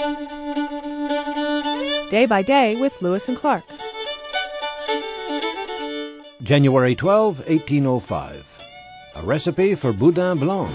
Day by Day with Lewis and Clark. January 12, 1805. A recipe for boudin blanc.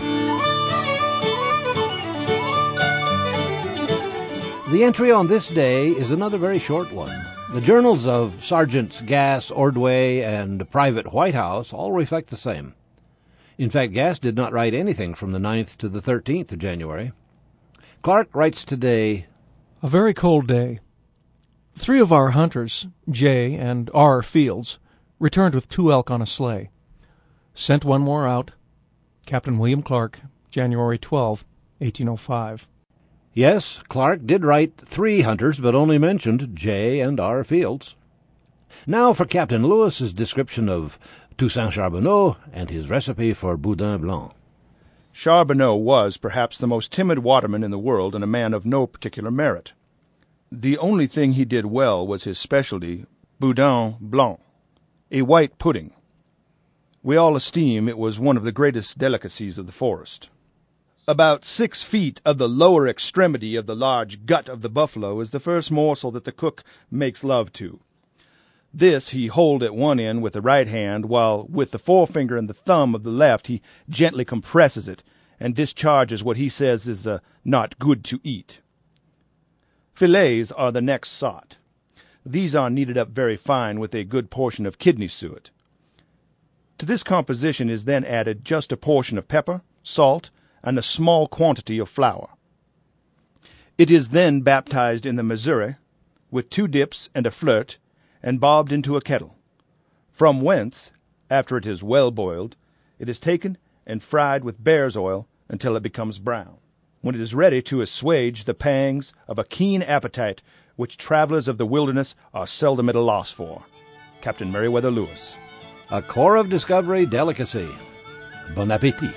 The entry on this day is another very short one. The journals of Sergeants Gass, Ordway, and Private Whitehouse all reflect the same. In fact, Gass did not write anything from the 9th to the 13th of January. Clark writes today, a very cold day. 3 of our hunters, J. and R. Fields, returned with 2 elk on a sleigh. Sent 1 more out. Captain William Clark, January 12, 1805. Yes, Clark did write 3 hunters, but only mentioned J. and R. Fields. Now for Captain Lewis's description of Toussaint Charbonneau and his recipe for boudin blanc. Charbonneau was perhaps the most timid waterman in the world and a man of no particular merit. The only thing he did well was his specialty, boudin blanc, a white pudding. We all esteem it was one of the greatest delicacies of the forest. About 6 feet of the lower extremity of the large gut of the buffalo is the first morsel that the cook makes love to. This he hold at one end with the right hand, while with the forefinger and the thumb of the left he gently compresses it and discharges what he says is not good to eat. Fillets are the next sought. These are kneaded up very fine with a good portion of kidney suet. To this composition is then added just a portion of pepper, salt, and a small quantity of flour. It is then baptized in the Missouri, with 2 dips and a flirt, and bobbed into a kettle, from whence, after it is well boiled, it is taken and fried with bear's oil until it becomes brown, when it is ready to assuage the pangs of a keen appetite which travelers of the wilderness are seldom at a loss for. Captain Meriwether Lewis. A Corps of Discovery delicacy. Bon appetit.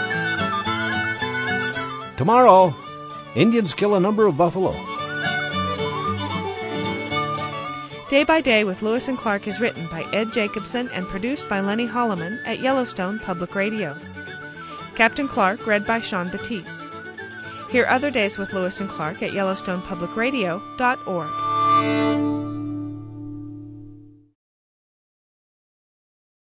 Tomorrow, Indians kill a number of buffalo. Day by Day with Lewis and Clark is written by Ed Jacobson and produced by Lenny Holloman at Yellowstone Public Radio. Captain Clark read by Sean Batiste. Hear other days with Lewis and Clark at YellowstonePublicRadio.org.